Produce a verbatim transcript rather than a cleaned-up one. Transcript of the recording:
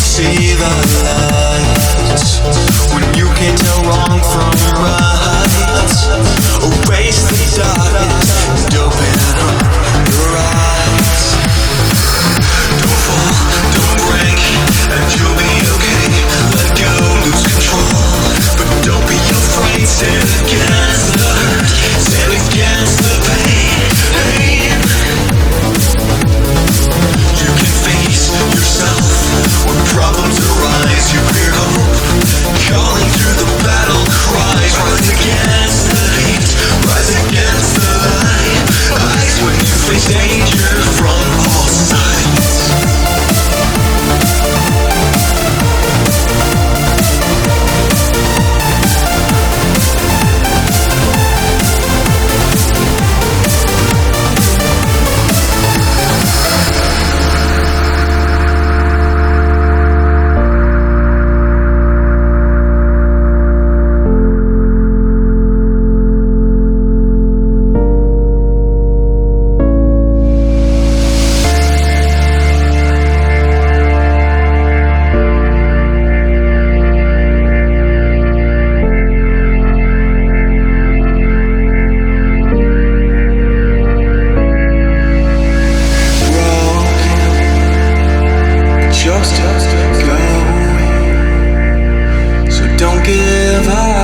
see the light when you can't tell wrong from right. Erase the darkness and open up your eyes. Don't fall, don't break, and you'll be okay. Let go, lose control, but don't be afraid. Stand against the hurt, stand against the pain. Pain. You can face yourself when problems arise. You hear hope calling through the battle cries. Rise against the hate, rise against the lie. Eyes when you face danger from all sides. Just going, so don't give up.